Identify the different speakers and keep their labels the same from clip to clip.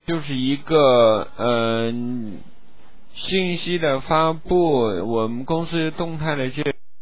Speaker 1: 就是一个信息的发布，我们公司动态的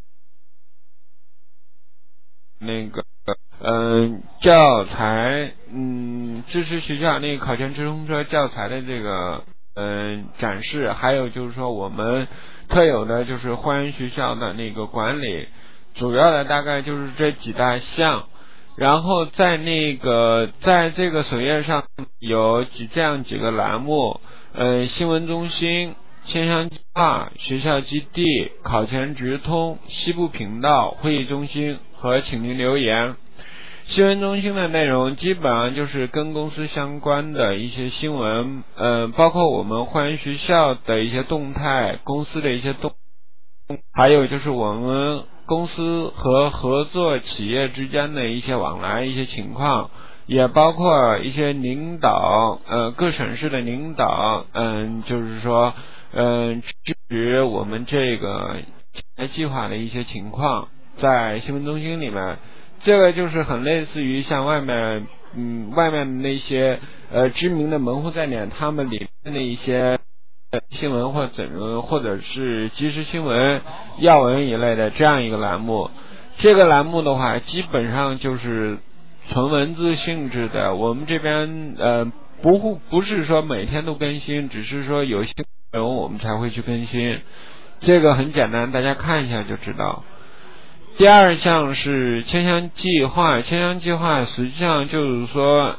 Speaker 1: 那个教材，支持学校那个考前直通车教材的这个展示，还有就是说我们特有的就是会员学校的那个管理，主要的大概就是这几大项。然后在这个首页上有这样几个栏目，新闻中心、千乡计划、学校基地、考前直通、西部频道、会议中心和请您留言。新闻中心的内容基本上就是跟公司相关的一些新闻，包括我们会员学校的一些动态，公司的一些还有就是我们公司和合作企业之间的一些往来一些情况，也包括一些领导，各省市的领导，就是说，支持我们这个计划的一些情况，在新闻中心里面，这个就是很类似于像外面的那些知名的门户站点，他们里面的一些新闻或者是即时新闻、要闻一类的这样一个栏目。这个栏目的话，基本上就是纯文字性质的。我们这边不是说每天都更新，只是说有些内容我们才会去更新。这个很简单，大家看一下就知道。第二项是千乡计划，千乡计划实际上就是说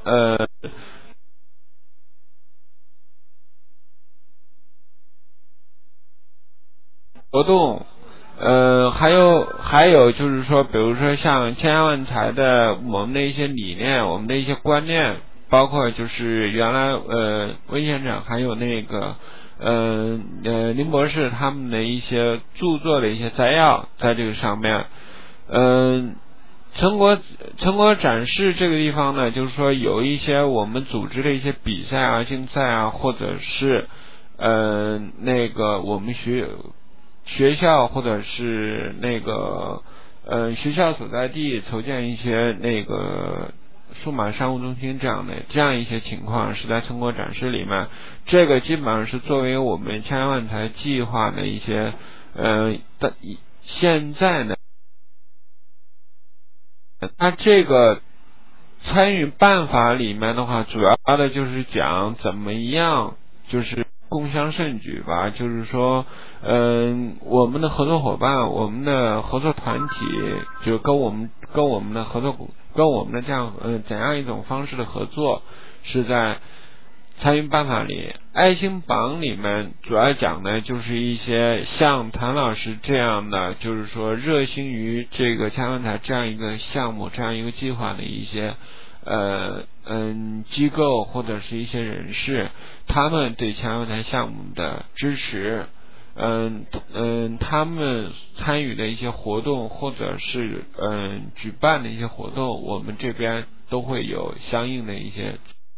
Speaker 1: 活动，还有就是说，比如说像千家万财的我们的一些理念，我们的一些观念，包括就是原来温县长还有那个林博士他们的一些著作的一些摘要在这个上面。成果展示这个地方呢，就是说有一些我们组织的一些比赛啊、竞赛啊，或者是那个我们学校或者是那个学校所在地筹建一些那个数码商务中心这样一些情况是在成果展示里面。这个基本上是作为我们千家万财计划的一些现在呢，它这个参与办法里面的话，主要的就是讲怎么样就是共襄盛举吧，就是说我们的合作伙伴，我们的合作团体，就跟我们的合作，跟我们的怎样一种方式的合作，是在参与办法里。爱心榜里面主要讲的就是一些像谭老师这样的，就是说热心于这个千家万财这样一个项目、这样一个计划的一些机构或者是一些人士，他们对千家万财项目的支持，他们参与的一些活动或者是举办的一些活动，我们这边都会有相应的一些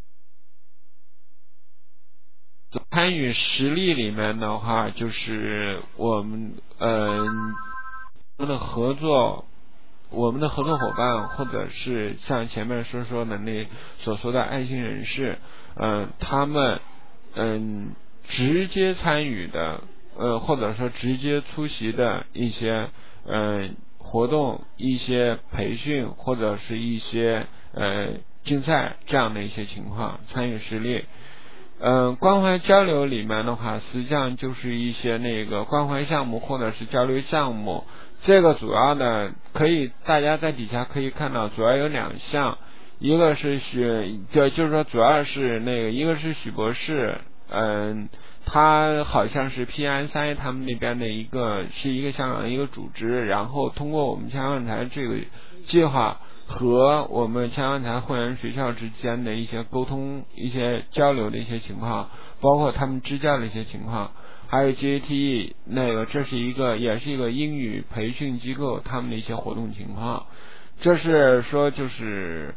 Speaker 1: 参与实例里面的话，就是我们的合作。我们的合作伙伴，或者是像前面说的所说的爱心人士，他们直接参与的，或者说直接出席的一些活动、一些培训或者是一些竞赛这样的一些情况参与实例。关怀交流里面的话，实际上就是一些那个关怀项目或者是交流项目。这个主要的大家在底下可以看到，主要有两项，一个是就是说主要是一个是许博士，他好像是 PSI 他们那边的一个香港的一个组织，然后通过我们千家万财这个计划和我们千家万财会员学校之间的一些沟通、一些交流的一些情况，包括他们支教的一些情况。还有 GATE 这是也是一个英语培训机构，他们的一些活动情况。这是说就是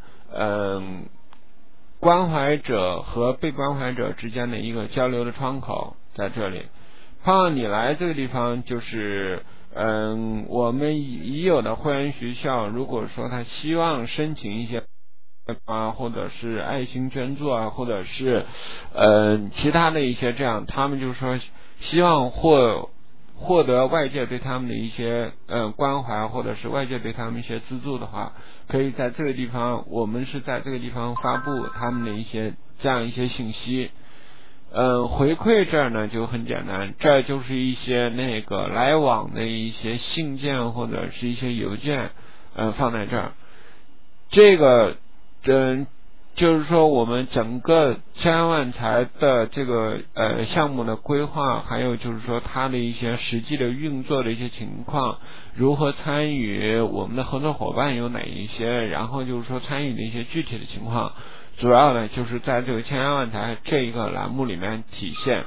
Speaker 1: 关怀者和被关怀者之间的一个交流的窗口在这里。胖你来这个地方就是我们已有的会员学校，如果说他希望申请一些啊，或者是爱心捐助啊，或者是其他的一些这样，他们就是说希望获得外界对他们的一些关怀，或者是外界对他们一些资助的话，可以在这个地方，我们是在这个地方发布他们的一些这样一些信息。回馈这儿呢就很简单，这就是一些那个来往的一些信件或者是一些邮件，放在这儿。这个就是说我们整个千安万财的这个项目的规划，还有就是说它的一些实际的运作的一些情况，如何参与，我们的合作伙伴有哪一些，然后就是说参与的一些具体的情况，主要呢就是在这个千安万财这一个栏目里面体现。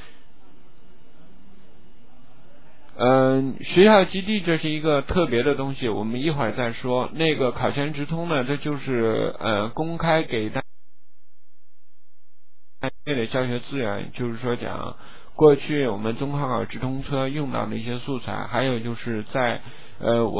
Speaker 1: 学校基地这是一个特别的东西，我们一会儿再说。那个考前直通呢，这就是公开给大家的教学资源，就是说讲过去我们中考直通车用到的一些素材，还有就是在我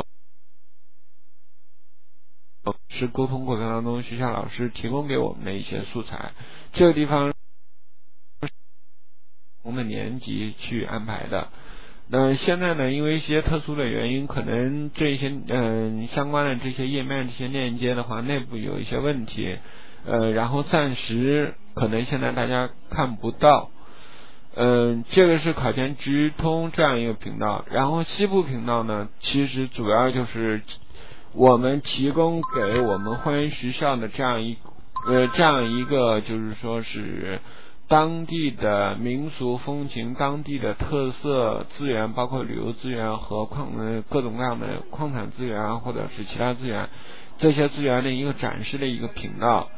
Speaker 1: 是沟通过程当中，学校老师提供给我们的一些素材，这个地方不同的年级去安排的。那现在呢，因为一些特殊的原因，可能这些相关的这些页面、这些链接的话，内部有一些问题，然后暂时可能现在大家看不到。这个是考前直通这样一个频道，然后西部频道呢，其实主要就是我们提供给我们会员学校的这样一个就是说是当地的民俗风情、当地的特色资源，包括旅游资源和各种各样的矿产资源啊，或者是其他资源，这些资源的一个展示的一个频道。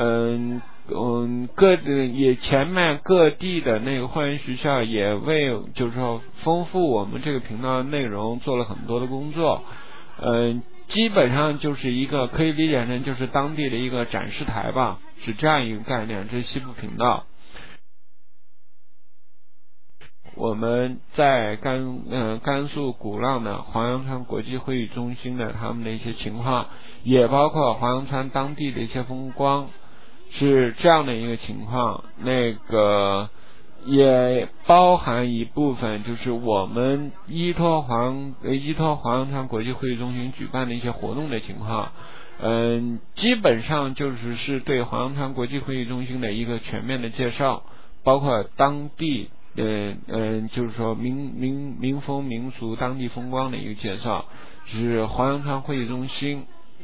Speaker 1: 前面各地的那个会员学校也为就是说丰富我们这个频道的内容做了很多的工作。基本上就是一个可以理解成就是当地的一个展示台吧，是这样一个概念。这是西部频道。我们在甘肃古浪的黄杨川国际会议中心的他们的一些情况，也包括黄杨川当地的一些风光，是这样的一个情况。那个也包含一部分就是我们依托黄杨川国际会议中心举办的一些活动的情况。基本上是对黄杨川国际会议中心的一个全面的介绍，包括当地就是说民风民俗当地风光的一个介绍，是黄杨川会议中心。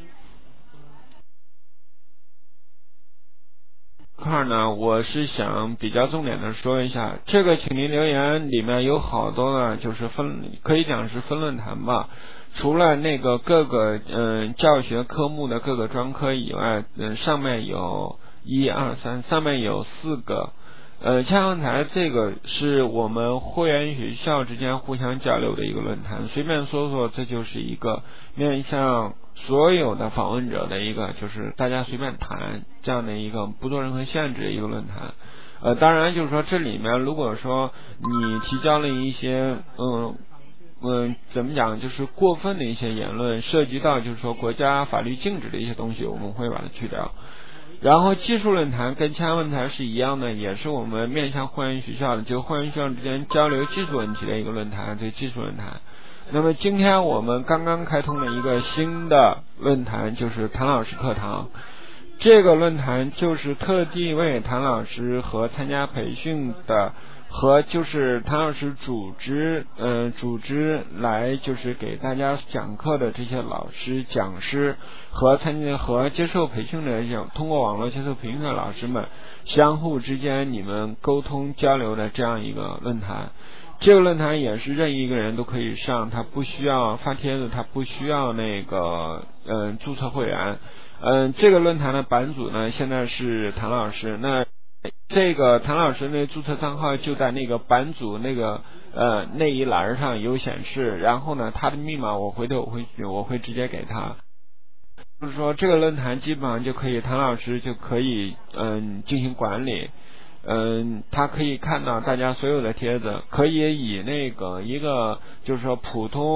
Speaker 1: 块呢，我是想比较重点的说一下，这个请您留言里面有好多呢，就是可以讲是分论坛吧。除了那个各个教学科目的各个专科以外，上面有上面有4个。千阳台这个是我们会员学校之间互相交流的一个论坛，随便说说，这就是一个面向所有的访问者的一个，就是大家随便谈这样的一个不做任何限制的一个论坛。当然就是说这里面如果说你提交了一些怎么讲，就是过分的一些言论，涉及到就是说国家法律禁止的一些东西，我们会把它去掉。然后技术论坛跟千安论坛是一样的，也是我们面向会员学校的，就会员学校之间交流技术问题的一个论坛，这技术论坛。那么今天我们刚刚开通了一个新的论坛，就是谭老师课堂。这个论坛就是特地为谭老师和参加培训的和就是谭老师组织来就是给大家讲课的这些老师讲师和接受培训的通过网络接受培训的老师们相互之间你们沟通交流的这样一个论坛。这个论坛也是任意一个人都可以上，他不需要发帖子，他不需要那个注册会员。这个论坛的版主呢现在是谭老师，那这个谭老师的注册账号就在那个版主那一栏上有显示，然后呢他的密码我会直接给他，就是说这个论坛基本上就可以谭老师就可以进行管理。他可以看到大家所有的帖子，可以以那个一个就是说普通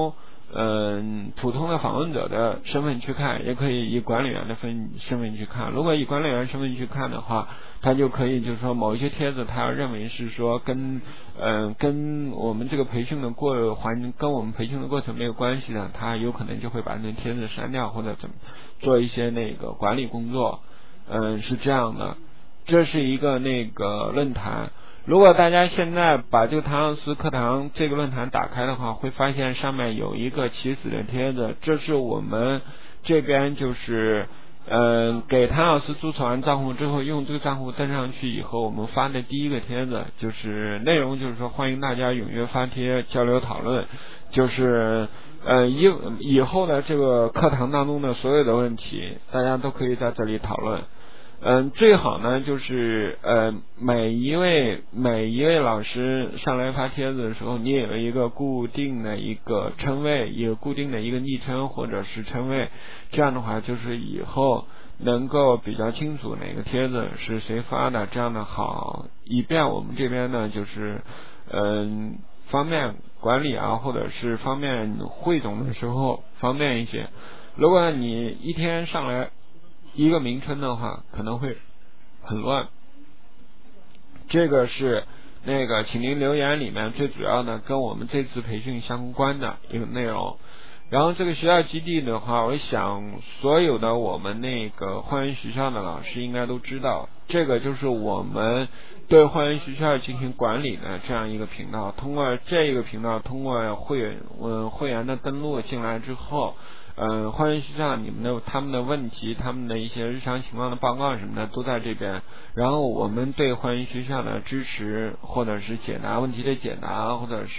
Speaker 1: 普通的访问者的身份去看，也可以以管理员的身份去看。如果以管理员身份去看的话，他就可以就是说某一些帖子他要认为是说跟我们这个培训的跟我们培训的过程没有关系的，他有可能就会把那帖子删掉或者怎么做一些那个管理工作。是这样的，这是一个那个论坛。如果大家现在把这个唐老师课堂这个论坛打开的话，会发现上面有一个起始的帖子，这是我们这边就是给唐老师注册完账户之后，用这个账户登上去以后，我们发的第一个帖子，就是内容就是说欢迎大家踊跃发帖交流讨论，就是以后的这个课堂当中的所有的问题，大家都可以在这里讨论。最好呢就是每一位老师上来发帖子的时候，你也有一个固定的一个称谓，一个固定的一个昵称或者是称谓，这样的话就是以后能够比较清楚哪个帖子是谁发的，这样的好，以便我们这边呢就是方便管理啊，或者是方便汇总的时候方便一些。如果你一天上来一个名称的话，可能会很乱。这个是那个请您留言里面最主要的跟我们这次培训相关的一个内容。然后这个学校基地的话，我想所有的我们那个花园学校的老师应该都知道，这个就是我们对花园学校进行管理的这样一个频道。通过这个频道，通过会员的登录进来之后，花园学校他们的问题，他们的一些日常情况的报告什么的都在这边。然后我们对花园学校的支持，或者是解答问题的解答，或者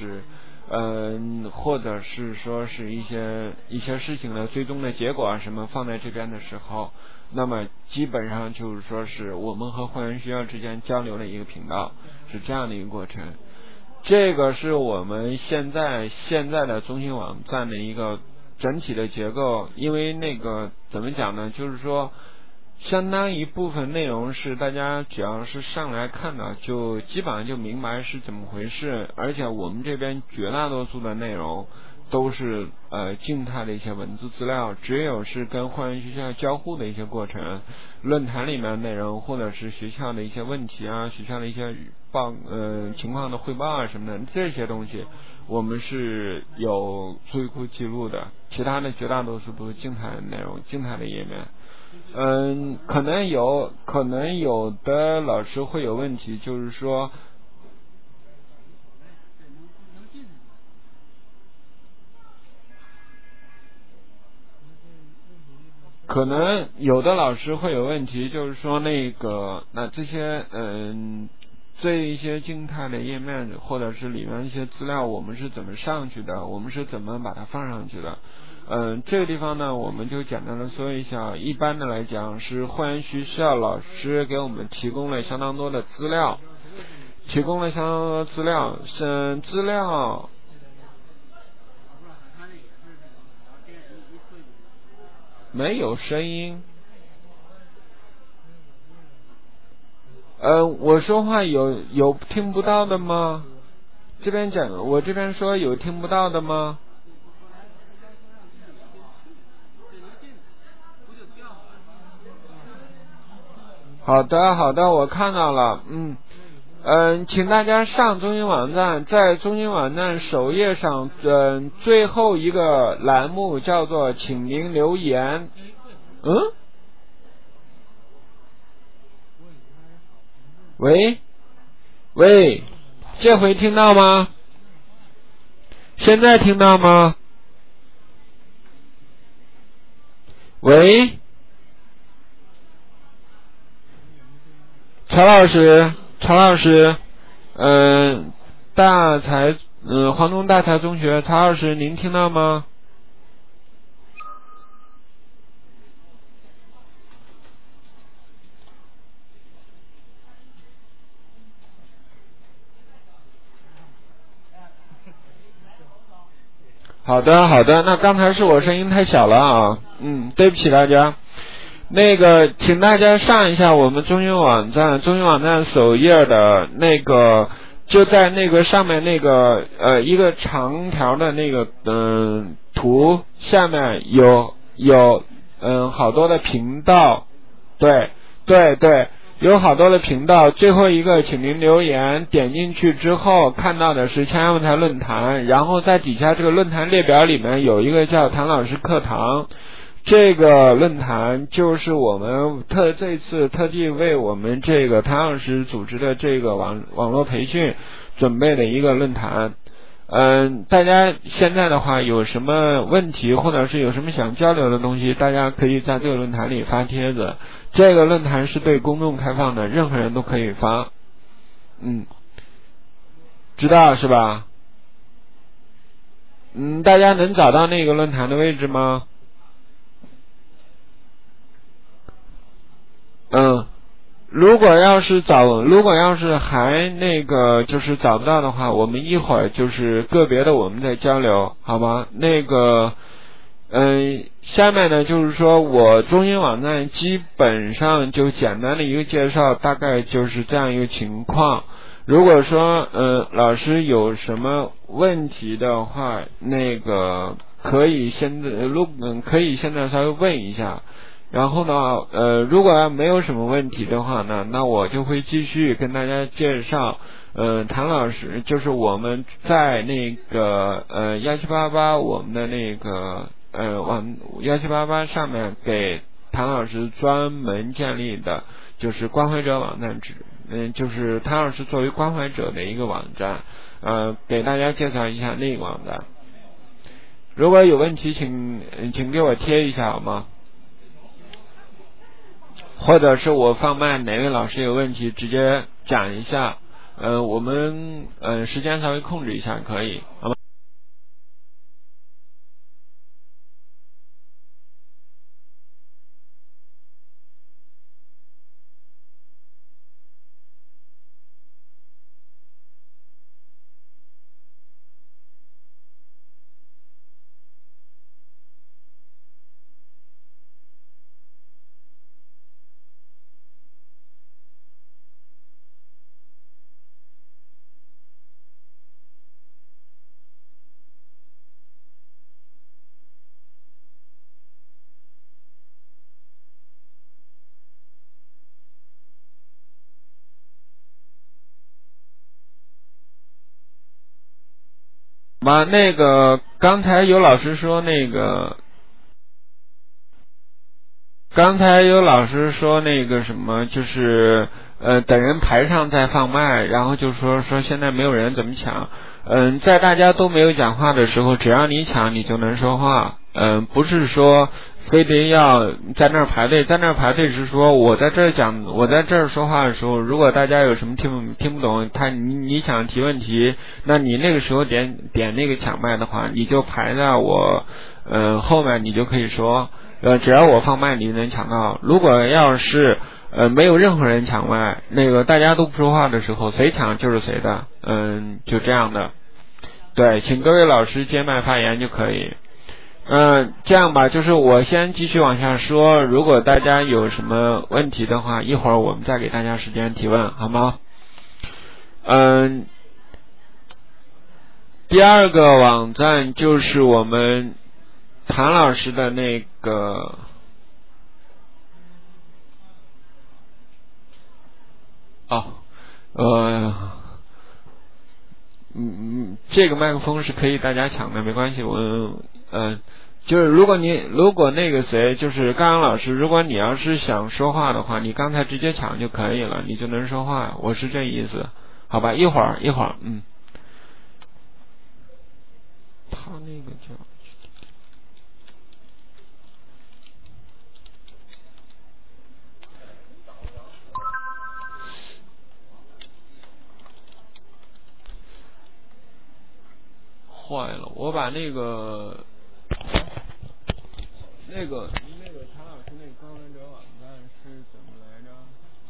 Speaker 1: 是说是一些事情的最终的结果啊什么放在这边的时候，那么基本上就是说是我们和花园学校之间交流的一个频道，是这样的一个过程。这个是我们现在的中心网站的一个整体的结构。因为那个怎么讲呢，就是说相当一部分内容是大家只要是上来看的，就基本上就明白是怎么回事。而且我们这边绝大多数的内容都是静态的一些文字资料，只有是跟花园学校交互的一些过程，论坛里面的内容，或者是学校的一些问题啊，学校的一些情况的汇报啊什么的，这些东西我们是有数据库记录的。其他的绝大多数都是静态的内容，静态的页面。可能有的老师会有问题，就是说可能有的老师会有问题，就是说那这些这一些静态的页面或者是里面一些资料，我们是怎么上去的，我们是怎么把它放上去的。这个地方呢，我们就简单的说一下。一般的来讲，是花园学校老师给我们提供了相当多的资料，资料没有声音。我说话有听不到的吗？我这边说有听不到的吗？好的，我看到了。请大家上中心网站，在中心网站首页上，最后一个栏目叫做请您留言。喂，这回听到吗？现在听到吗？喂，曹老师，黄东大才中学，曹老师，您听到吗？好的，那刚才是我声音太小了啊，对不起大家。请大家上一下我们中心网站首页的就在上面一个长条的图图下面有好多的频道，对，有好多的频道，最后一个请您留言，点进去之后看到的是千问台论坛，然后在底下这个论坛列表里面有一个叫谭老师课堂，这个论坛就是我们这次特地为我们这个谭老师组织的这个网络培训准备的一个论坛。大家现在的话有什么问题或者是有什么想交流的东西，大家可以在这个论坛里发帖子，这个论坛是对公众开放的，任何人都可以发。知道是吧？大家能找到那个论坛的位置吗？如果要是还那个就是找不到的话，我们一会儿就是个别的我们再交流，好吗？下面呢就是说我中心网站基本上就简单的一个介绍，大概就是这样一个情况。如果说老师有什么问题的话，可以现在稍微问一下。然后呢，如果没有什么问题的话呢，那我就会继续跟大家介绍，谭老师就是我们在那个1788我们的那个1788上面给谭老师专门建立的，就是关怀者网站就是谭老师作为关怀者的一个网站，给大家介绍一下那个网站。如果有问题，请给我贴一下好吗？或者是我放慢，哪位老师有问题直接讲一下，我们时间稍微控制一下可以，好吗？刚才有老师说什么，就是等人排上再放麦，然后就说现在没有人怎么抢。在大家都没有讲话的时候，只要你抢你就能说话。不是说非得要在那儿排队，是说我在这儿说话的时候，如果大家有什么听不懂，你想提问题，那你那个时候点那个抢麦的话，你就排在我后面，你就可以说，只要我放麦你能抢到。如果要是没有任何人抢麦，大家都不说话的时候，谁抢就是谁的，就这样的。对，请各位老师接麦发言就可以。这样吧，就是我先继续往下说，如果大家有什么问题的话，一会儿我们再给大家时间提问，好吗？第二个网站就是我们谭老师的这个麦克风是可以大家抢的，没关系。就是如果就是刚刚老师，如果你要是想说话的话，你刚才直接抢就可以了，你就能说话。我是这意思，好吧？一会儿，他那个叫。坏了，我把那个谭老师那个关怀者网站是怎么来着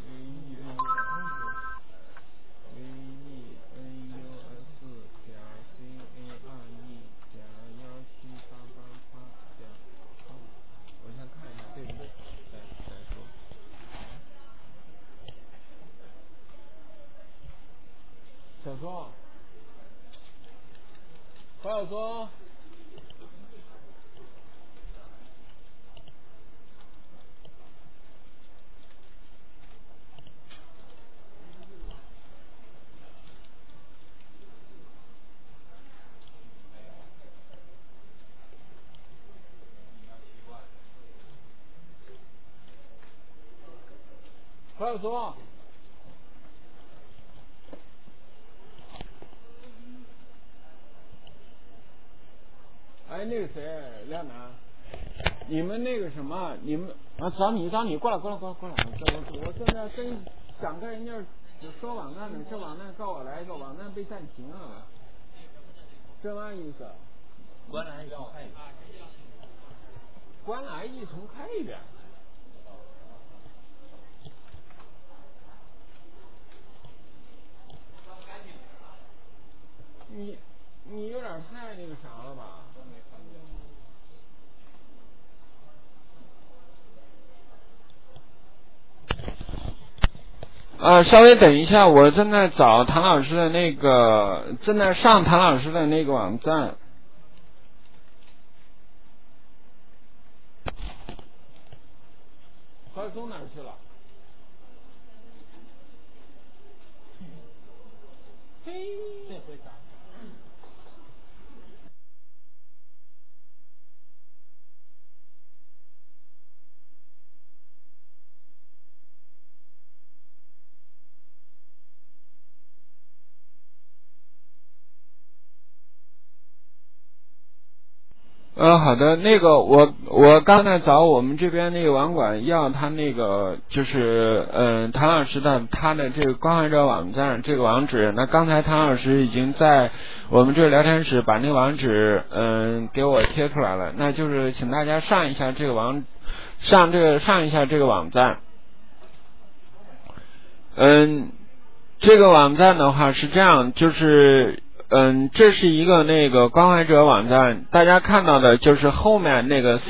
Speaker 1: ？VENUS-CARE-1788+，我先看一下对不对，再说。小松，高晓松， 何小松。哎，那个谁，亮南，你们那个什么，你们啊，找你，过来。我现在真想跟人家说网站呢，这网站告我来一个网站被暂停了，这嘛意思？
Speaker 2: 关了 ID 重开一遍。
Speaker 1: 关了 ID 重开一遍。你有点太那个啥了吧？稍微等一下，我正在找唐老师的那个，正在上唐老师的那个网站。何松哪儿去了？嘿，
Speaker 2: 这回咋？
Speaker 1: 好的，那个我刚才找我们这边那个网管要他那个就是唐老师的他的这个关怀者网站这个网址，那刚才唐老师已经在我们这个聊天室把那个网址给我贴出来了，那就是请大家上一下这个网站。这个网站的话是这样，就是这是一个那个关怀者网站，大家看到的就是后面那个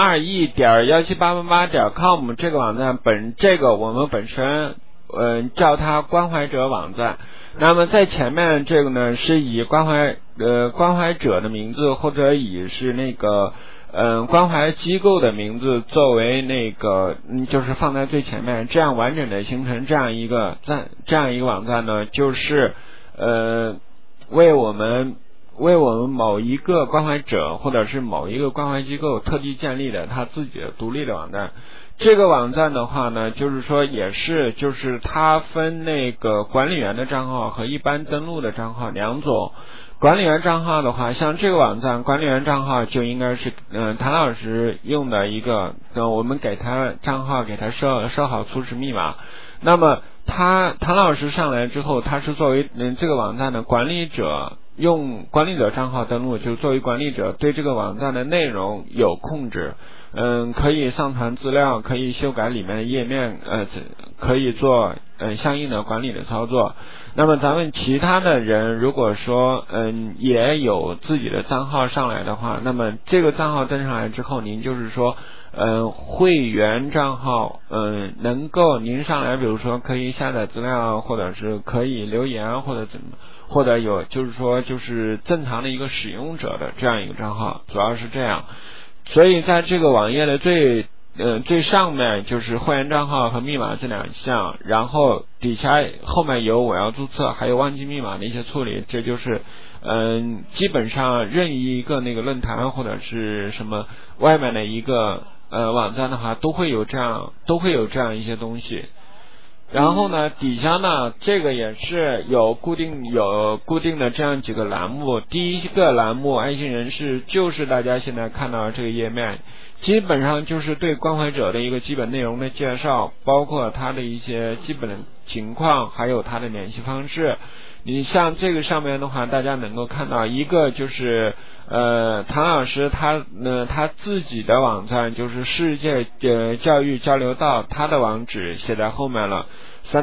Speaker 1: care.17888.com 这个网站这个我们本身叫它关怀者网站。那么在前面这个呢是以关怀者的名字或者以是那个关怀机构的名字作为那个就是放在最前面，这样完整的形成这样一个网站呢，就是为我们某一个关怀者或者是某一个关怀机构特地建立的他自己的独立的网站。这个网站的话呢，就是说也是就是它分那个管理员的账号和一般登录的账号两种。管理员账号的话，像这个网站管理员账号就应该是谭老师用的一个我们给他账号给他设好初始密码。那么谭老师上来之后，他是作为这个网站的管理者，用管理者账号登录，就作为管理者对这个网站的内容有控制，可以上传资料，可以修改里面的页面，可以做相应的管理的操作。那么咱们其他的人如果说也有自己的账号上来的话，那么这个账号登上来之后，您就是说会员账号能够您上来比如说可以下载资料，或者是可以留言，或者有就是说就是正常的一个使用者的这样一个账号，主要是这样。所以在这个网页的最上面就是会员账号和密码这两项，然后底下后面有我要注册还有忘记密码的一些处理，这就是基本上任意一个那个论坛或者是什么外面的一个网站的话都会有这样一些东西。然后呢底下呢这个也是有固定的这样几个栏目。第一个栏目爱心人士就是大家现在看到的这个页面，基本上就是对关怀者的一个基本内容的介绍，包括他的一些基本的情况，还有他的联系方式。你像这个上面的话，大家能够看到一个就是唐老师他自己的网站，就是世界教育交流道，他的网址写在后面了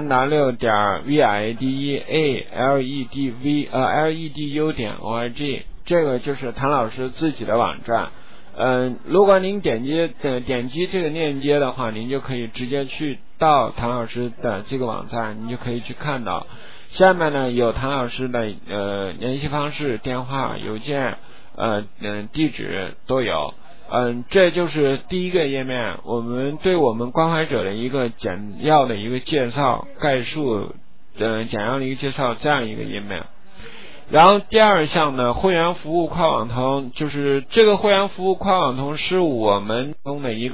Speaker 1: 3w.vidalledvu.org， 这个就是唐老师自己的网站。如果您点击这个链接的话，您就可以直接去到唐老师的这个网站，你就可以去看到。下面呢有唐老师的联系方式、电话、邮件、地址都有。这就是第一个页面，我们对我们关怀者的一个简要的一个介绍、概述简要的一个介绍，这样一个页面。然后第二项呢，会员服务跨网通，就是这个会员服务跨网通是我们中的一个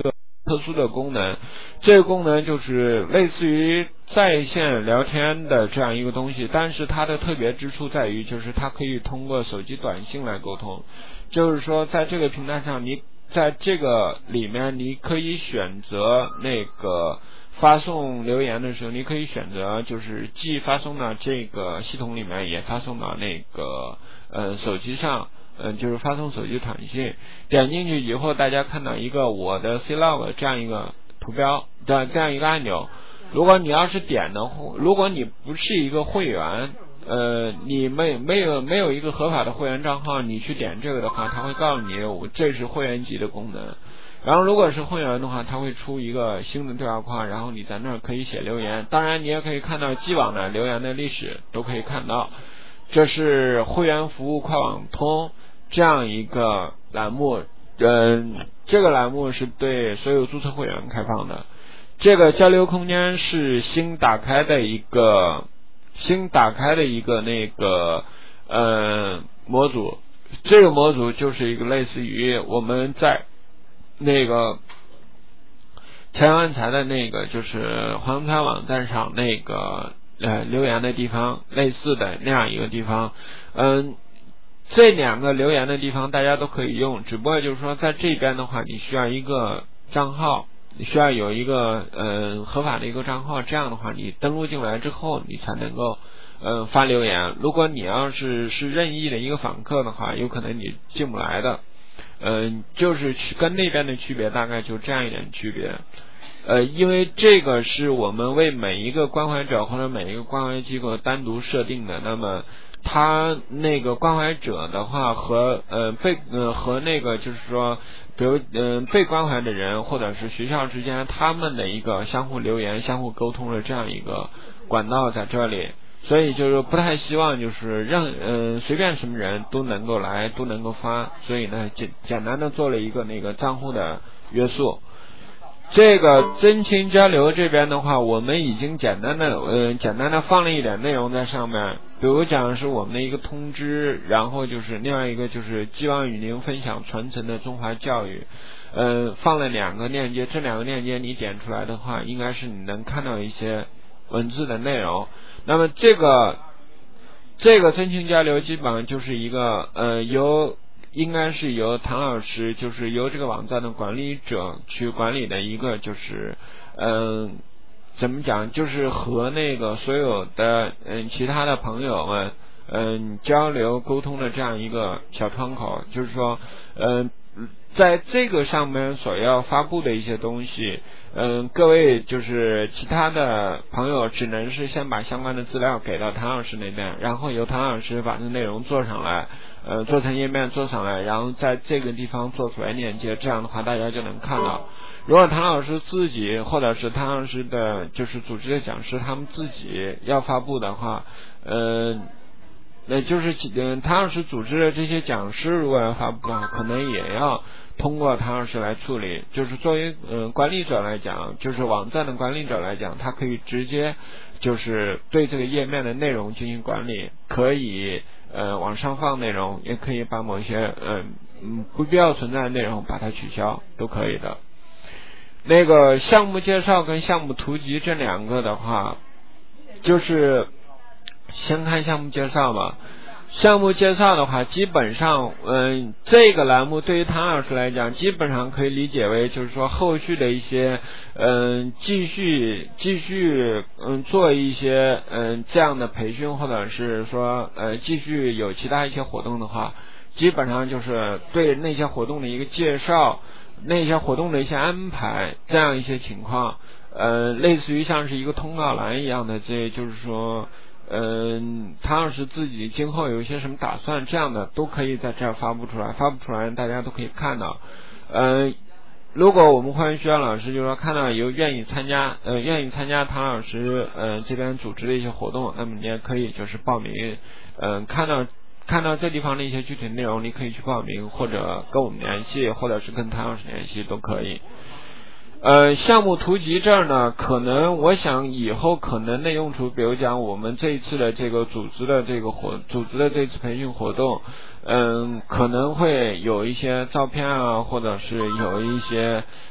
Speaker 1: 特殊的功能，这个功能就是类似于在线聊天的这样一个东西，但是它的特别之处在于就是它可以通过手机短信来沟通，就是说在这个平台上，你在这个里面你可以选择那个发送留言的时候，你可以选择就是既发送到这个系统里面，也发送到那个手机上，就是发送手机短信。点进去以后，大家看到一个我的 C-Log 这样一个图标的这样一个按钮。如果你要是点的，如果你不是一个会员，你没有一个合法的会员账号，你去点这个的话，它会告诉你这是会员级的功能。然后如果是会员的话，它会出一个新的对话框，然后你在那儿可以写留言，当然你也可以看到既往的留言的历史都可以看到。这是会员服务快网通这样一个栏目，这个栏目是对所有注册会员开放的。这个交流空间是新打开的一个那个模组，这个模组就是一个类似于我们在那个钱万财的那个就是黄财网站上那个留言的地方类似的那样一个地方。这两个留言的地方大家都可以用，只不过就是说在这边的话，你需要一个账号，你需要有一个合法的一个账号，这样的话你登录进来之后你才能够发留言。如果你要是任意的一个访客的话，有可能你进不来的。就是跟那边的区别大概就这样一点区别。因为这个是我们为每一个关怀者或者每一个关怀机构单独设定的，那么他那个关怀者的话和和那个就是说比如被关怀的人或者是学校之间他们的一个相互留言相互沟通的这样一个管道在这里，所以就是不太希望就是让随便什么人都能够来都能够发，所以呢简单的做了一个那个账户的约束。这个真情交流这边的话，我们已经简单的放了一点内容在上面，比如讲是我们的一个通知，然后就是另外一个就是希望与您分享传承的中华教育，放了2个链接，这2个链接你点出来的话，应该是你能看到一些文字的内容。那么这个真情交流基本上就是一个应该是由唐老师，就是由这个网站的管理者去管理的一个就是怎么讲，就是和那个所有的其他的朋友们交流沟通的这样一个小窗口。就是说在这个上面所要发布的一些东西，各位就是其他的朋友只能是先把相关的资料给到唐老师那边，然后由唐老师把这内容做上来，做成页面做上来，然后在这个地方做出来链接，这样的话大家就能看到。如果唐老师自己或者是唐老师的就是组织的讲师他们自己要发布的话，那就是唐老师组织的这些讲师如果要发布的话，可能也要通过唐老师来处理。就是作为管理者来讲，就是网站的管理者来讲，他可以直接就是对这个页面的内容进行管理，可以往上放内容，也可以把某些不必要存在的内容把它取消，都可以的。那个项目介绍跟项目图集这2个的话，就是先看项目介绍吧。项目介绍的话，基本上这个栏目对于唐老师来讲，基本上可以理解为就是说后续的一些继续做一些这样的培训，或者是说继续有其他一些活动的话，基本上就是对那些活动的一个介绍，那些活动的一些安排，这样一些情况，类似于像是一个通告栏一样的，这就是说唐老师自己今后有一些什么打算，这样的都可以在这儿发布出来大家都可以看到。如果我们会员学员老师就是说看到有愿意参加唐老师这边组织的一些活动，那么你也可以就是报名，看到这地方的一些具体内容，你可以去报名，或者跟我们联系，或者是跟唐老师联系都可以。项目图集这儿呢，可能我想以后可能的用处，比如讲我们这一次的这个组织的这次培训活动，可能会有一些照片啊，或者是有一些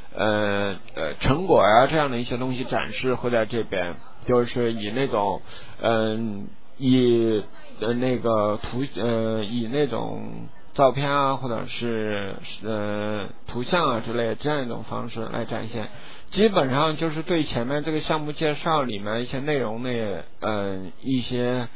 Speaker 1: 成果啊这样的一些东西展示会在这边，就是以那种以那个以那种照片啊或者是图像啊之类的这样一种方式来展现。基本上就是对前面这个项目介绍里面一些内容的一些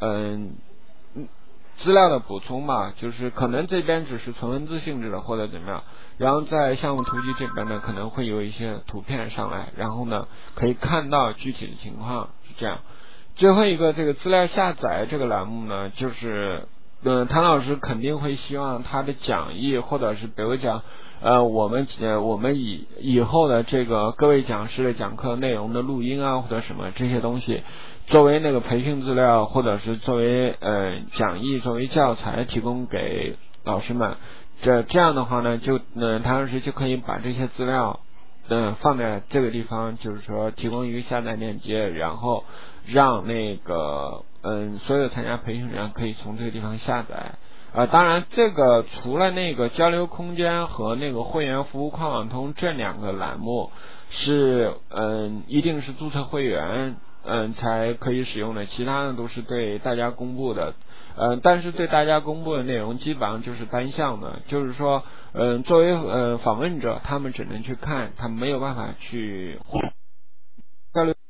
Speaker 1: 资料的补充吧，就是可能这边只是纯文字性质的或者怎么样，然后在项目图集这边呢可能会有一些图片上来，然后呢可以看到具体的情况，是这样。最后一个这个资料下载这个栏目呢，就是谭老师肯定会希望他的讲义或者是比如讲我们以后的这个各位讲师的讲课内容的录音啊或者什么这些东西作为那个培训资料或者是作为讲义作为教材提供给老师们，这样的话呢就谭老师就可以把这些资料放在这个地方，就是说提供一个下载链接，然后让那个所有参加培训人可以从这个地方下载。当然这个除了那个交流空间和那个会员服务跨网通这两个栏目是一定是注册会员才可以使用的，其他的都是对大家公布的。但是对大家公布的内容基本上就是单向的，就是说作为访问者他们只能去看，他们没有办法去交流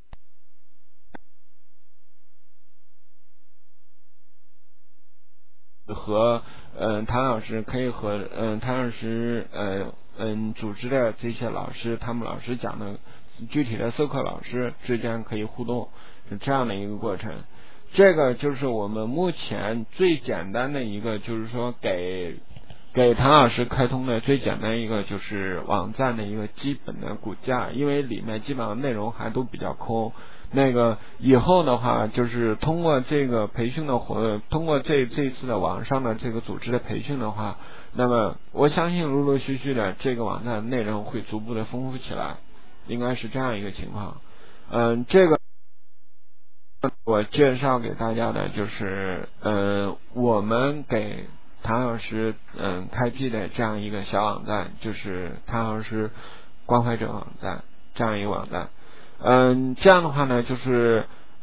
Speaker 1: 和谭老师可以和谭老师组织的这些老师，他们老师讲的具体的授课老师之间可以互动，是这样的一个过程。这个就是我们目前最简单的一个，就是说给谭老师开通的最简单一个就是网站的一个基本的骨架，因为里面基本上内容还都比较空。那个以后的话，就是通过这个培训的通过这次的网上的这个组织的培训的话，那么我相信陆陆续续的这个网站内容会逐步的丰富起来，应该是这样一个情况。这个我介绍给大家的就是我们给谭老师开辟的这样一个小网站，就是谭老师关怀者网站这样一个网站。这样的话呢，就是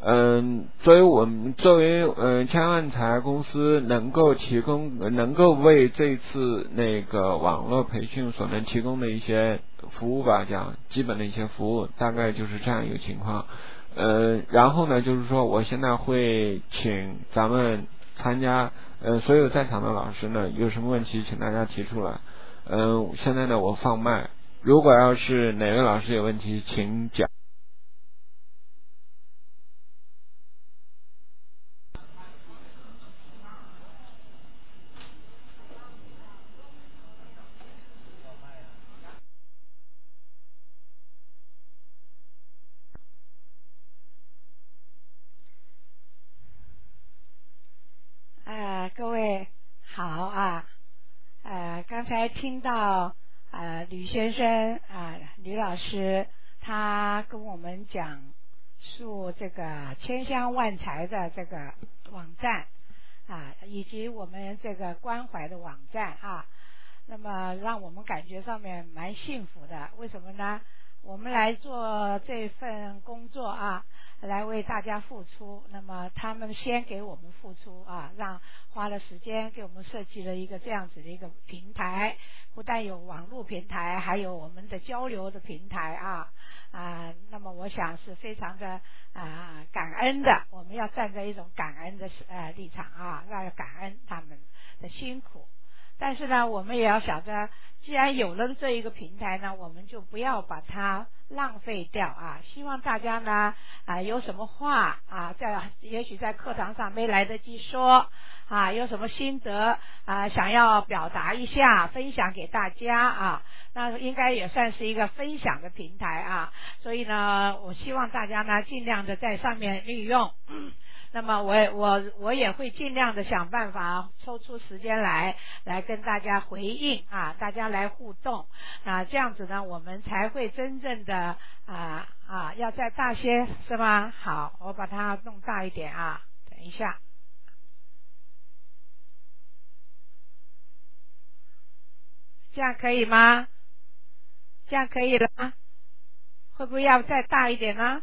Speaker 1: 作为千万财公司能够为这次那个网络培训所能提供的一些服务吧，讲基本的一些服务，大概就是这样一个情况。然后呢，就是说我现在会请咱们参加所有在场的老师呢，有什么问题请大家提出来。现在呢我放麦，如果要是哪位老师有问题请讲。
Speaker 3: 各位好啊，刚才听到吕先生吕老师他跟我们讲述这个千香万财的这个网站以及我们这个关怀的网站那么让我们感觉上面蛮幸福的。为什么呢？我们来做这份工作来为大家付出，那么他们先给我们付出让花了时间给我们设计了一个这样子的一个平台，不但有网络平台，还有我们的交流的平台那么我想是非常的感恩的，我们要站在一种感恩的立场要感恩他们的辛苦。但是呢，我们也要想着，既然有了这一个平台呢，我们就不要把它浪费掉希望大家呢有什么话也许在课堂上没来得及说有什么心得想要表达一下，分享给大家那应该也算是一个分享的平台所以呢，我希望大家呢尽量的在上面利用。那么我也会尽量的想办法抽出时间来跟大家回应大家来互动这样子呢，我们才会真正的要再大些是吗？好，我把它弄大一点等一下，这样可以吗？ 这样可以了吗？会不会要再大一点呢？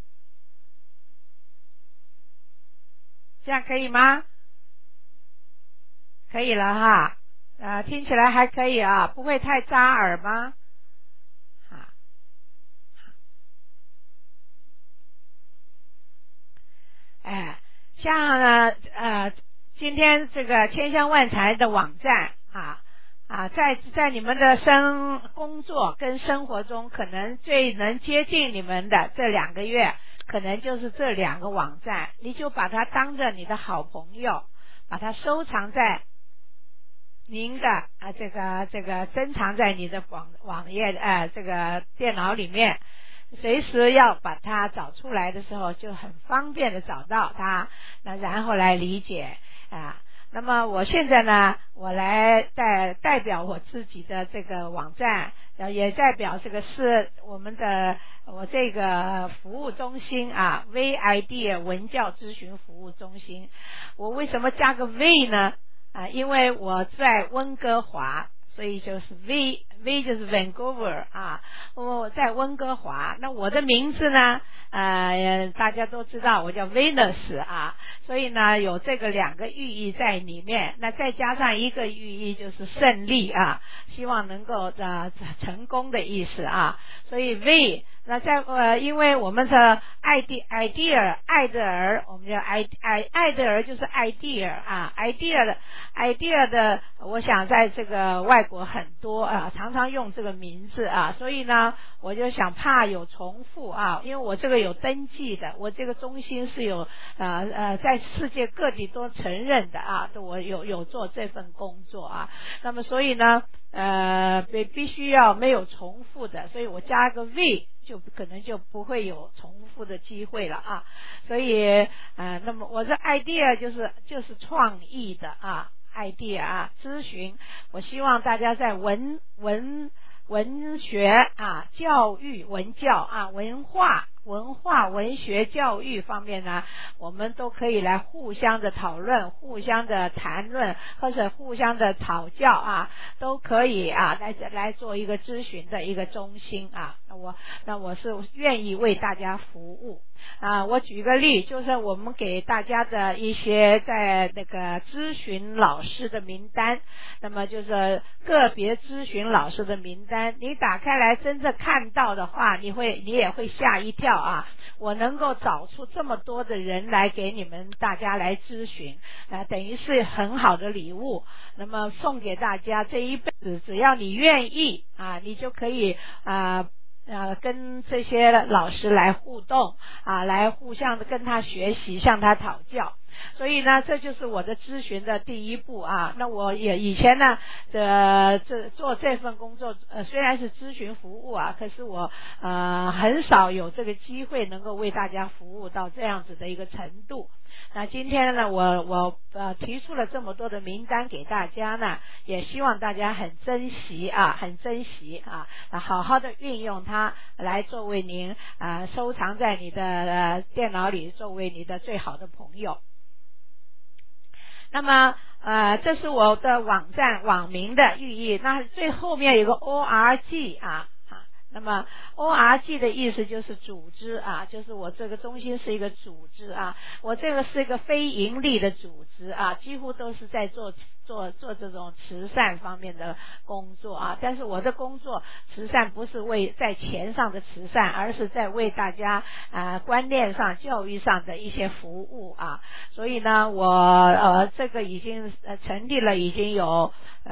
Speaker 3: 这样可以吗？可以了哈，听起来还可以啊，不会太扎耳吗？好，哎，像今天这个千香万财的网站在你们的工作跟生活中，可能最能接近你们的这2个月，可能就是这2个网站，你就把它当着你的好朋友，把它收藏在您的这个珍藏在你的网页这个电脑里面，随时要把它找出来的时候，就很方便的找到它，那然后来理解那么我现在呢，我来代表我自己的这个网站，也代表这个是我这个服务中心VID 文教咨询服务中心。我为什么加个 V 呢？因为我在温哥华，所以就是 V 就是 Vancouver 我在温哥华。那我的名字呢大家都知道我叫 Venus 所以呢有这个2个寓意在里面，那再加上一个寓意就是胜利希望能够成功的意思所以 V 那因为我们的爱的儿，我们叫爱的儿就是 idea 的，我想在这个外国很多常常用这个名字所以呢我就想怕有重复因为我这个有登记的，我这个中心是有在世界各地都承认的我有做这份工作那么所以呢必须要没有重复的，所以我加个 V 就可能就不会有重复的机会了所以那么我的 idea 就是创意的idea 咨询，我希望大家在文学教育文教文化文学教育方面呢，我们都可以来互相的讨论，互相的谈论，或者互相的讨教都可以来做一个咨询的一个中心那我是愿意为大家服务我举个例，就是我们给大家的一些在那个咨询老师的名单，那么就是个别咨询老师的名单，你打开来真正看到的话，你也会吓一跳我能够找出这么多的人来给你们大家来咨询等于是很好的礼物，那么送给大家，这一辈子只要你愿意你就可以跟这些老师来互动来互相的跟他学习，向他讨教。所以呢这就是我的咨询的第一步那我也以前呢做这份工作虽然是咨询服务可是我很少有这个机会能够为大家服务到这样子的一个程度。那今天呢我提出了这么多的名单给大家呢，也希望大家很珍惜好好的运用它来作为您收藏在你的电脑里，作为你的最好的朋友。那么这是我的网站网名的寓意，那最后面有个 ORG 那么 ORG 的意思就是组织就是我这个中心是一个组织我这个是一个非盈利的组织几乎都是在做这种慈善方面的工作但是我的工作慈善不是为在钱上的慈善，而是在为大家观念上教育上的一些服务所以呢我这个已经成立了已经有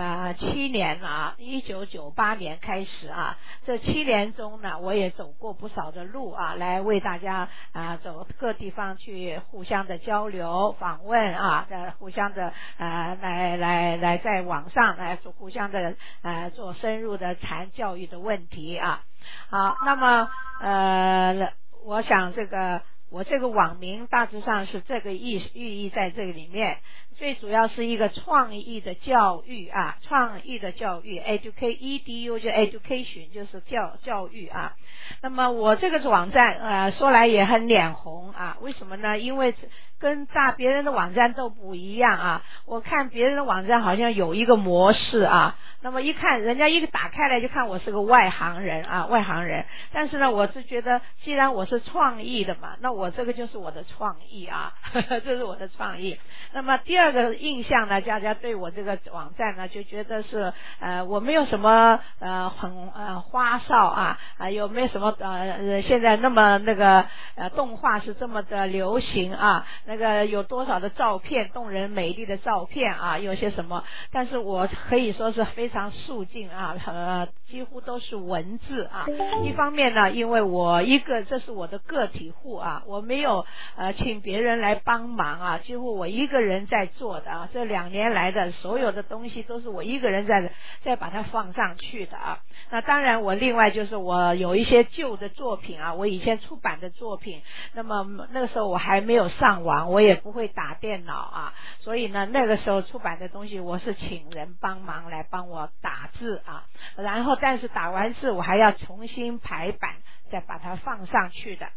Speaker 3: 7年了1998年开始这7年中呢我也走过不少的路来为大家走各地方去互相的交流访问互相的来在网上来做互相的做深入的谈教育的问题好，那么我想我这个网名大致上是这个寓意在这个里面， 最主要是一个创意的教育啊，创意的教育 edu 就 education 就是教育啊。那么我这个网站说来也很脸红啊，为什么呢？因为跟别人的网站都不一样啊，我看别人的网站好像有一个模式啊，那么一看人家一个打开来就看我是个外行人啊，外行人。但是呢，我是觉得既然我是创意的嘛，那我这个就是我的创意啊，这是我的创意。那么第二个印象呢，大家对我这个网站呢就觉得是我没有什么很花哨啊，有没有什么现在那么那个动画是这么的流行啊，那个有多少的照片，动人美丽的照片啊，有些什么，但是我可以说是非常肃静啊，几乎都是文字啊。一方面呢，因为这是我的个体户啊，我没有请别人来帮忙啊，几乎我一个人在做的啊，这2年来的所有的东西都是我一个人在把它放上去的啊。那当然我另外就是我有一些旧的作品啊，我以前出版的作品，那么那个时候我还没有上网，我也不会打电脑啊，所以呢那个时候出版的东西我是请人帮忙来帮我打字啊，然后但是打完字我还要重新排版再把它放上去的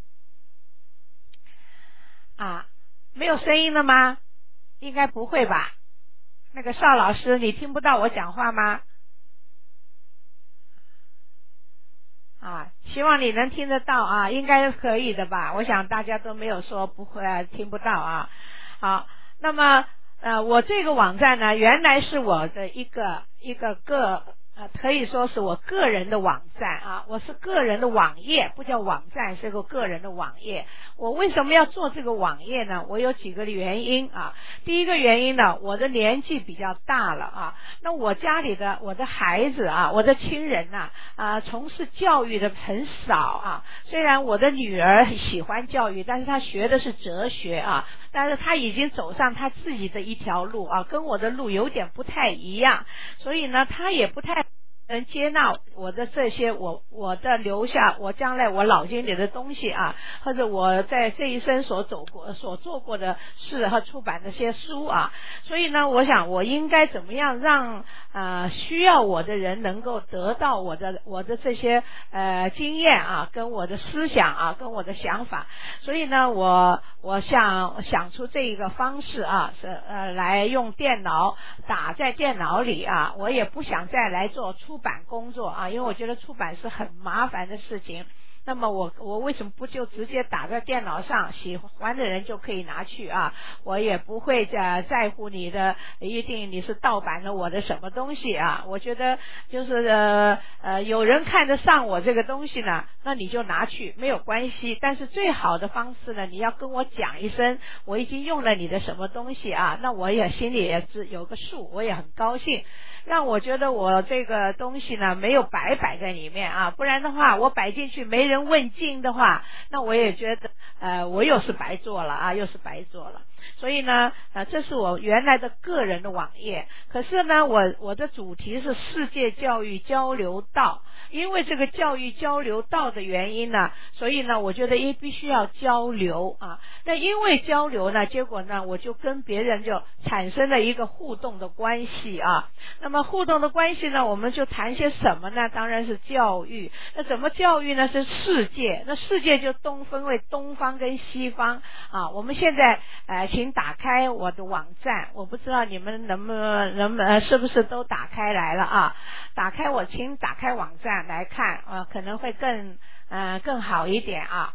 Speaker 3: 啊。没有声音了吗？应该不会吧？那个邵老师，你听不到我讲话吗？希望你能听得到啊，应该可以的吧？我想大家都没有说不会听不到啊。好，那么我这个网站呢，原来是我的一个可以说是我个人的网站啊，我是个人的网页，不叫网站，是个人的网页。我为什么要做这个网页呢？我有几个原因啊。第一个原因呢，我的年纪比较大了啊，那我家里的我的孩子啊，我的亲人从事教育的很少啊。虽然我的女儿喜欢教育，但是她学的是哲学啊，但是她已经走上她自己的一条路啊，跟我的路有点不太一样，所以呢，她也不太能接纳我的这些我的留下我将来我脑筋里的东西啊，或者我在这一生所做过的事和出版的些书啊。所以呢，我想我应该怎么样让需要我的人能够得到我的这些经验啊，跟我的思想啊，跟我的想法。所以呢，我想出这一个方式啊，来用电脑打在电脑里啊，我也不想再来做出版工作啊，因为我觉得出版是很麻烦的事情。那么我为什么不就直接打在电脑上，喜欢的人就可以拿去啊，我也不会在乎你的一定你是盗版了我的什么东西啊。我觉得就是有人看得上我这个东西呢，那你就拿去没有关系，但是最好的方式呢，你要跟我讲一声我已经用了你的什么东西啊，那我也心里也是有个数，我也很高兴，让我觉得我这个东西呢没有白摆在里面啊，不然的话我摆进去没人问津的话，那我也觉得我又是白做了啊，又是白做了。所以呢这是我原来的个人的网页，可是呢我的主题是世界教育交流道，因为这个教育交流道的原因呢，所以呢我觉得必须要交流啊。那因为交流呢，结果呢我就跟别人就产生了一个互动的关系啊。那么互动的关系呢，我们就谈些什么呢？当然是教育。那怎么教育呢？是世界。那世界就分为东方跟西方啊。我们现在请打开我的网站，我不知道你们能不能是不是都打开来了啊？请打开网站来看可能会更好一点啊。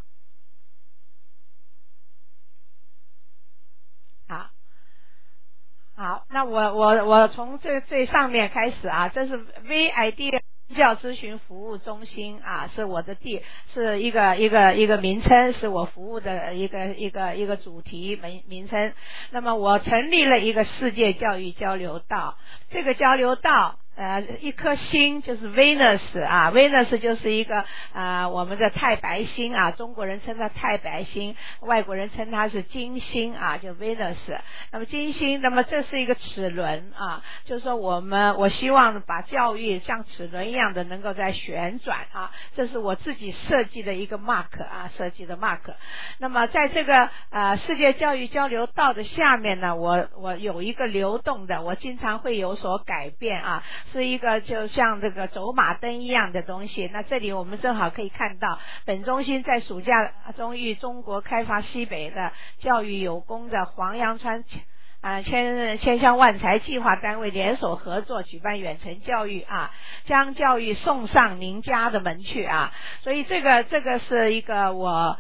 Speaker 3: 好，那我从最上面开始啊，这是 VID 教咨询服务中心啊，是我的是一个名称，是我服务的一个主题名称。那么我成立了一个世界教育交流道，这个交流道一颗星就是 Venus 啊 ，Venus 就是一个我们的太白星啊，中国人称它太白星，外国人称它是金星啊，就 Venus。那么金星，那么这是一个齿轮啊，就是说我希望把教育像齿轮一样的能够在旋转啊，这是我自己设计的一个 mark 啊，设计的 mark。那么在这个世界教育交流道的下面呢，我有一个流动的，我经常会有所改变啊，是一个就像这个走马灯一样的东西。那这里我们正好可以看到，本中心在暑假中与中国开发西北的教育有功的黄杨川千乡万才计划单位联手合作举办远程教育啊，将教育送上您家的门去啊。所以这个是一个我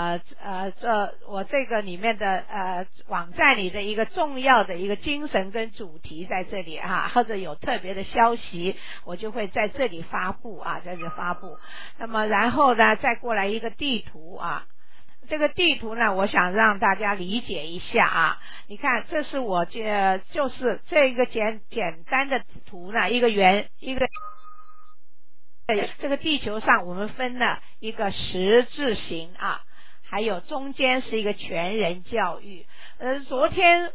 Speaker 3: 这个里面的网站里的一个重要的一个精神跟主题在这里啊，或者有特别的消息我就会在这里发布啊，在这里发布。那么然后呢再过来一个地图啊，这个地图呢我想让大家理解一下啊。你看这是我就是这一个简单的图呢，一个这个地球上我们分了一个十字形啊，还有中间是一个全人教育。昨天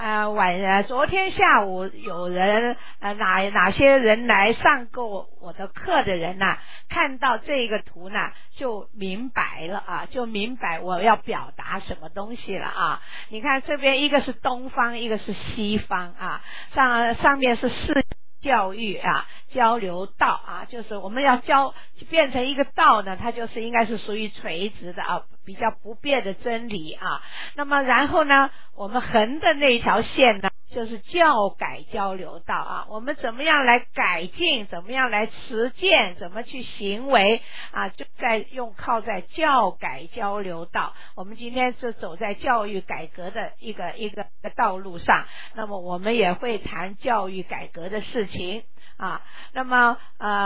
Speaker 3: 下午有人哪些人来上过我的课的人呢，看到这个图呢就明白了啊，就明白我要表达什么东西了啊。你看这边一个是东方，一个是西方啊，上面是世教育啊，交流道啊，就是我们要变成一个道呢，它就是应该是属于垂直的啊，比较不变的真理啊。那么然后呢，我们横的那条线呢，就是教改交流道啊，我们怎么样来改进，怎么样来实践，怎么去行为啊，就靠在教改交流道。我们今天是走在教育改革的一个道路上，那么我们也会谈教育改革的事情啊。那么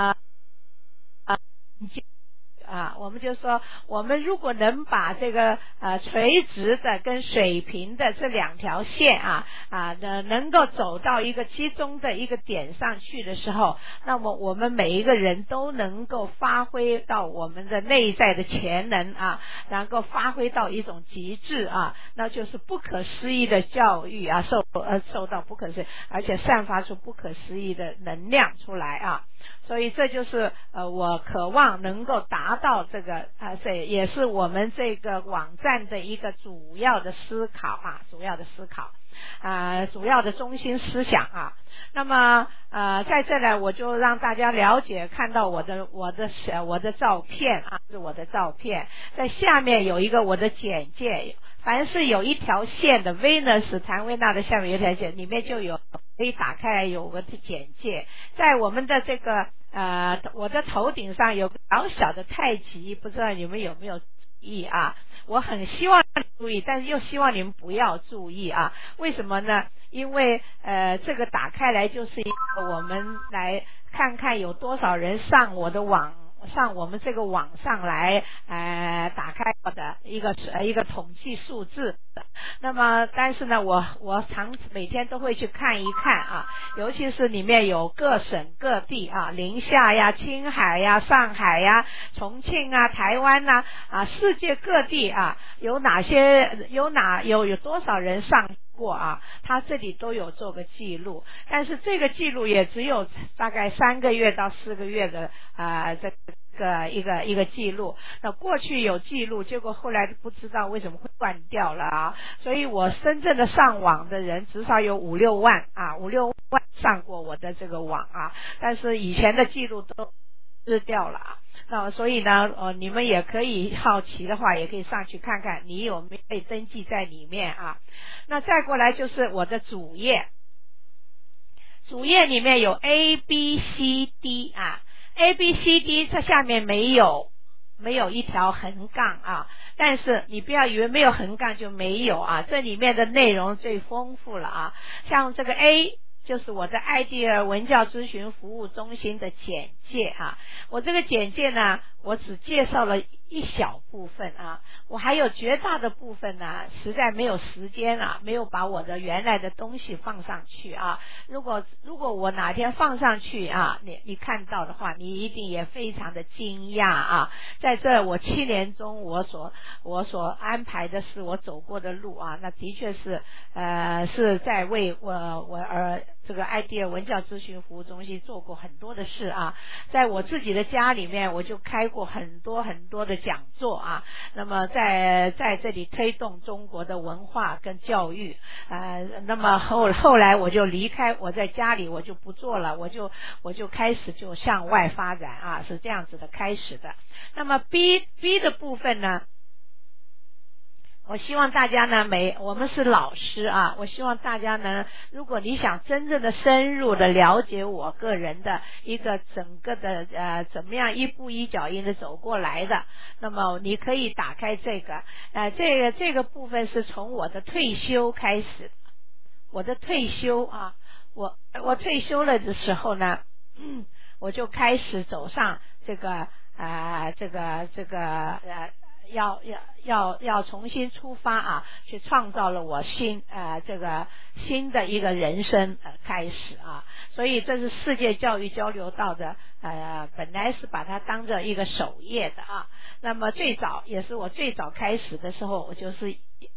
Speaker 3: 我们就说，我们如果能把这个垂直的跟水平的这两条线能够走到一个集中的一个点上去的时候，那么我们每一个人都能够发挥到我们的内在的潜能啊，能够发挥到一种极致啊，那就是不可思议的教育啊，受到不可思议，而且散发出不可思议的能量出来啊。所以这就是我渴望能够达到这个这也是我们这个网站的一个主要的思考啊，主要的中心思想啊。那么在这呢，我就让大家了解，看到我的照片啊，是我的照片，在下面有一个我的简介。凡是有一条线的 Venus 谭维娜的下面有一条线，里面就有可以打开来有我的简介。在我们的这个我的头顶上有个小小的太极，不知道你们有没有注意啊？我很希望注意，但是又希望你们不要注意啊。为什么呢？因为这个打开来就是一个我们来看看有多少人上我们这个网上来打开的一个统计数字。那么但是呢我每天都会去看一看啊，尤其是里面有各省各地啊，宁夏呀、青海呀、上海呀、重庆啊、台湾呐世界各地啊，有多少人上过啊，他这里都有做个记录，但是这个记录也只有大概3个月到4个月的这个一个记录。那过去有记录，结果后来不知道为什么会断掉了啊，所以我真正的上网的人至少有5-6万上过我的这个网啊，但是以前的记录都失掉了啊。那所以呢你们也可以好奇的话，也可以上去看看你有没有被登记在里面啊。那再过来就是我的主页里面有 ABCD 啊，ABCD 这下面没有一条横杠啊，但是你不要以为没有横杠就没有啊，这里面的内容最丰富了啊。像这个 A 就是我的爱迪尔文教咨询服务中心的简介啊，我这个简介呢，我只介绍了一小部分啊， 我还有绝大的部分呢，实在没有时间啊，没有把我的原来的东西放上去啊。如果我哪天放上去啊，你看到的话，你一定也非常的惊讶啊。在这我7年中，我所安排的是我走过的路啊，那的确是是在为我这个爱迪尔文教咨询服务中心做过很多的事啊。在我自己的家里面，我就开过很多的讲座啊。那么在这里推动中国的文化跟教育那么后来我就离开，我在家里我就不做了，我就开始就向外发展啊，是这样子的开始的。那么 B 的部分呢，我希望大家呢，我们是老师啊，我希望大家呢，如果你想真正的深入的了解我个人的一个整个的怎么样一步一脚印的走过来的，那么你可以打开这个这个部分是从我的退休开始，我的退休啊，我退休了的时候呢，我就开始走上这个要重新出发啊，去创造了我新的一个人生开始啊。所以这是世界教育交流道的本来是把它当着一个首页的啊。那么最早也是我最早开始的时候，我就是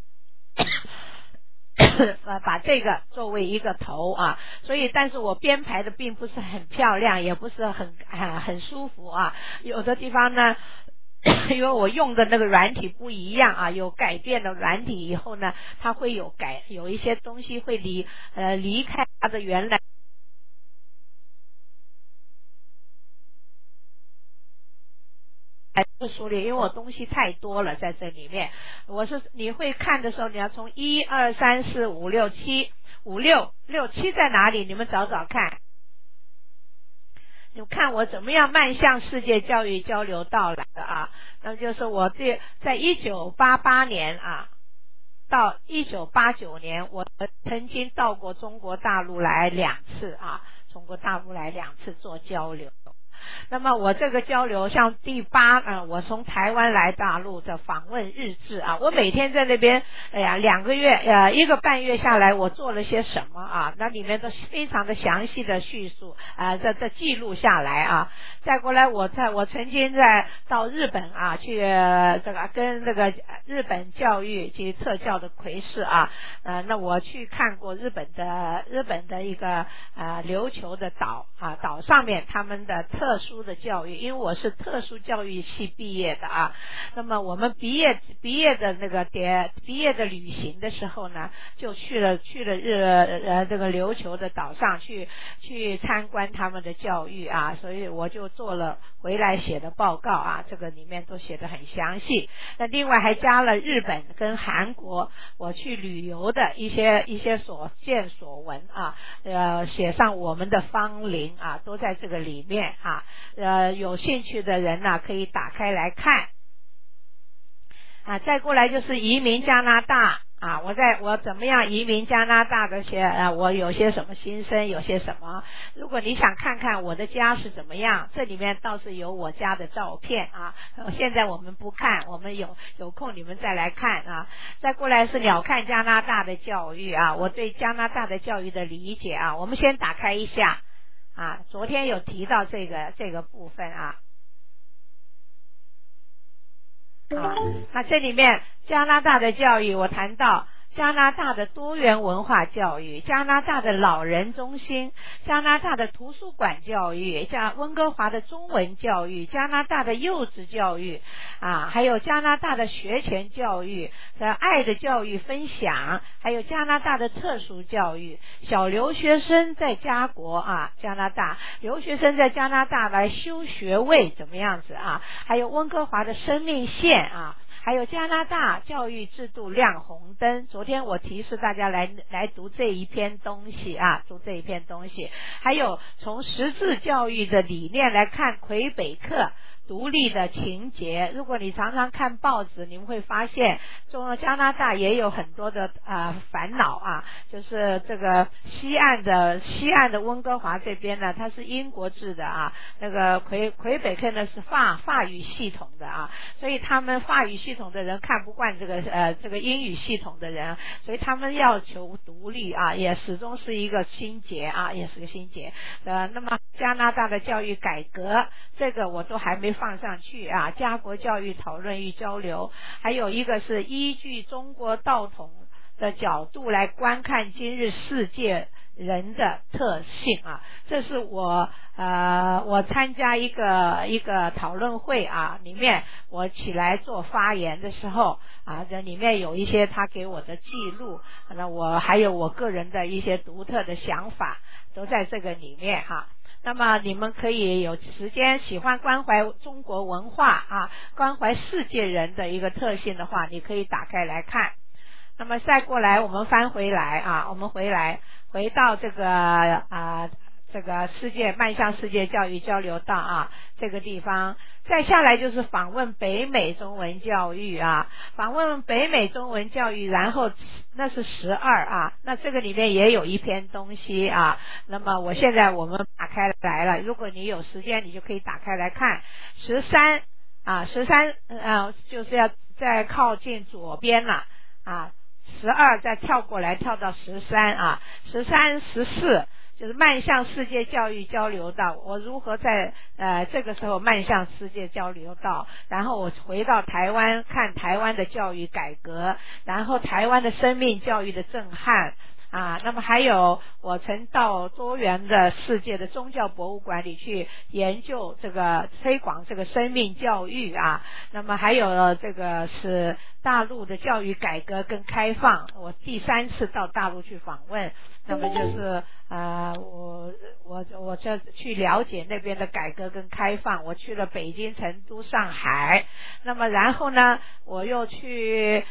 Speaker 3: 把这个作为一个头啊，所以但是我编排的并不是很漂亮，也不是很舒服啊，有的地方呢因为我用的那个软体不一样啊，有改变了软体以后呢，它会有一些东西会离开它的原来不梳理，因为我东西太多了在这里面。你会看的时候，你要从1、2、3、4、5、6、7、6、7在哪里？你们找找看。你看我怎么样迈向世界教育交流道来的啊？那就是我在1988年啊到1989年，我曾经到过中国大陆来2次啊，中国大陆来2次做交流。那么我这个交流像第8我从台湾来大陆的访问日志啊，我每天在那边2个月1个半月下来我做了些什么啊，那里面都非常的详细的叙述这记录下来啊。再过来我曾经到日本啊去跟这个日本教育及特教的魁士啊那我去看过日本的一个琉球的岛啊，岛上面他们的特殊的教育，因为我是特殊教育系毕业的啊。那么我们毕业的毕业的旅行的时候呢，就去了这个琉球的岛上去参观他们的教育啊，所以我就做了回来写的报告啊，这个里面都写得很详细。那另外还加了日本跟韩国我去旅游的一些所见所闻啊，写上我们的芳邻啊，都在这个里面啊。有兴趣的人呢可以打开来看啊。再过来就是移民加拿大啊，我怎么样移民加拿大的我有些什么心声，有些什么。如果你想看看我的家是怎么样，这里面倒是有我家的照片啊。现在我们不看，我们有空你们再来看啊。再过来是鸟瞰加拿大的教育啊，我对加拿大的教育的理解啊，我们先打开一下啊。昨天有提到这个部分啊。那这里面加拿大的教育，我谈到加拿大的多元文化教育，加拿大的老人中心，加拿大的图书馆教育，温哥华的中文教育，加拿大的幼稚教育啊，还有加拿大的学前教育的爱的教育分享，还有加拿大的特殊教育，小留学生在加国啊，加拿大留学生在加拿大来修学位怎么样子啊，还有温哥华的生命线啊，还有加拿大教育制度亮红灯。昨天我提示大家来读这一篇东西啊，读这一篇东西。还有从识字教育的理念来看，魁北克独立的情节。如果你常常看报纸，你们会发现加拿大也有很多的烦恼啊，就是这个西岸的温哥华这边呢，它是英国制的啊，那个魁北克呢是法语系统的啊，所以他们法语系统的人看不惯这个英语系统的人，所以他们要求独立啊，也始终是一个心结啊，也是个心结。那么加拿大的教育改革，这个我都还没放上去啊，家国教育讨论与交流，还有一个是依据中国道统的角度来观看今日世界人的特性啊，这是我参加一个讨论会啊，里面我起来做发言的时候啊，这里面有一些他给我的记录，那我还有我个人的一些独特的想法都在这个里面哈。那么你们可以有时间喜欢关怀中国文化啊，关怀世界人的一个特性的话，你可以打开来看。那么再过来我们翻回来啊，我们回到这个迈向世界教育交流道啊这个地方，再下来就是访问北美中文教育啊，访问北美中文教育，然后那是12啊，那这个里面也有一篇东西啊，那么我们打开来了，如果你有时间你就可以打开来看13就是要再靠近左边了啊，12再跳过来跳到13啊，13、14就是迈向世界教育交流道，我如何在这个时候迈向世界交流道，然后我回到台湾看台湾的教育改革，然后台湾的生命教育的震撼啊，那么还有我曾到多元的世界的宗教博物馆里去研究这个推广这个生命教育啊，那么还有这个是大陆的教育改革跟开放，我第3次到大陆去访问，那么就是我这去了解那边的改革跟开放，我去了北京、成都、上海，那么然后呢我又去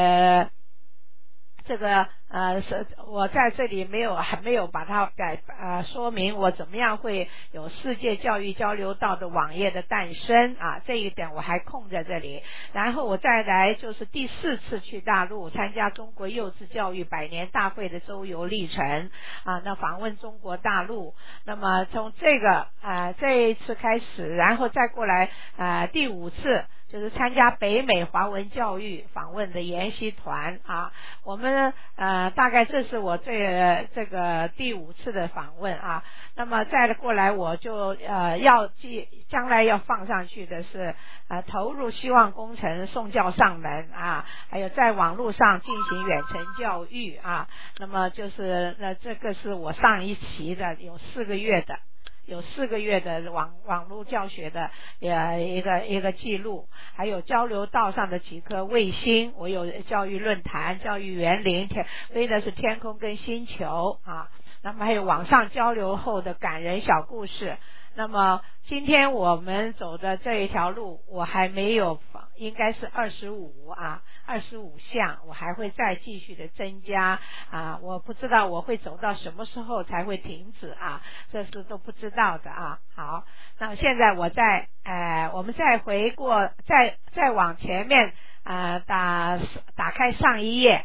Speaker 3: 我在这里还没有把它说明我怎么样会有世界教育交流道的网页的诞生啊，这一点我还空在这里。然后我再来就是第4次去大陆参加中国幼稚教育100年大会的周游历程啊，那访问中国大陆，那么从这一次开始，然后再过来第5次就是参加北美华文教育访问的研习团啊，我们大概这是我这个第5次的访问啊，那么再过来我就将来要放上去的是投入希望工程送教上门啊，还有在网络上进行远程教育啊，那么就是这个是我上一期的有4个月的网络教学的一个记录，还有交流道上的几颗卫星，我有教育论坛、教育园林，飞的是天空跟星球啊，那么还有网上交流后的感人小故事。那么今天我们走的这一条路我还没有，应该是25项，我还会再继续的增加啊，我不知道我会走到什么时候才会停止啊，这是都不知道的啊。好，那么现在我们再回过再往前面打开上一页。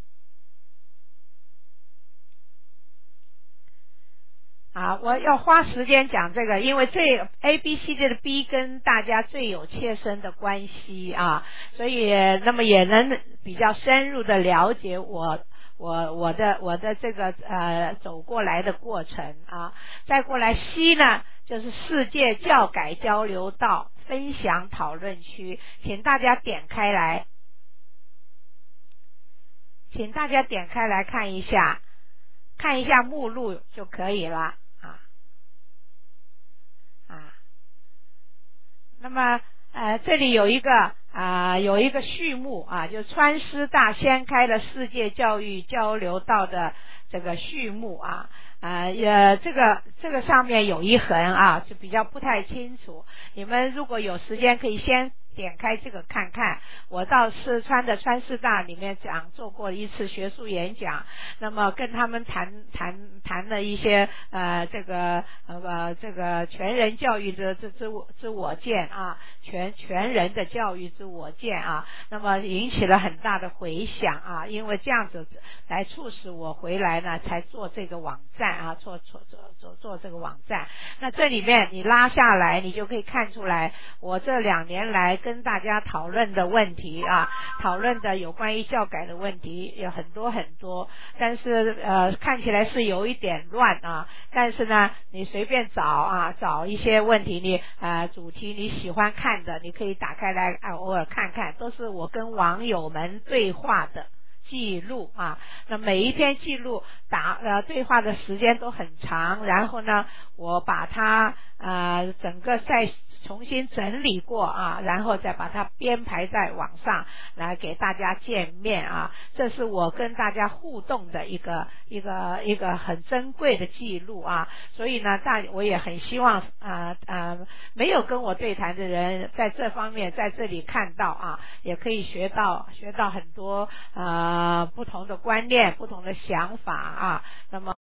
Speaker 3: 啊，我要花时间讲这个，因为这 ABCD 的 B 跟大家最有切身的关系啊，所以那么也能比较深入的了解我的这个走过来的过程啊。再过来 C 呢，就是世界教改交流道分享讨论区，请大家点开来看一下目录就可以了。那么这里有一个序幕啊，就川师大掀开了世界教育交流道的这个序幕啊，这个上面有一横啊，就比较不太清楚，你们如果有时间可以先点开这个看看。我到四川的川师大里面做过一次学术演讲，那么跟他们谈谈了一些这个全人教育之我见啊，全人的教育之我见啊，那么引起了很大的回响啊，因为这样子来促使我回来呢，才做这个网站啊，做这个网站。那这里面你拉下来，你就可以看出来我这2年来跟大家讨论的问题啊，讨论的有关于教改的问题有很多很多，但是看起来是有一点乱啊，但是呢你随便找一些问题，你主题你喜欢看的，你可以打开来偶尔看看，都是我跟网友们对话的记录啊。那每一篇记录对话的时间都很长，然后呢我把它整个再重新整理过啊，然后再把它编排在网上来给大家见面啊，这是我跟大家互动的一个很珍贵的记录啊。所以呢我也很希望没有跟我对谈的人在这方面在这里看到啊，也可以学到很多不同的观念，不同的想法啊。那么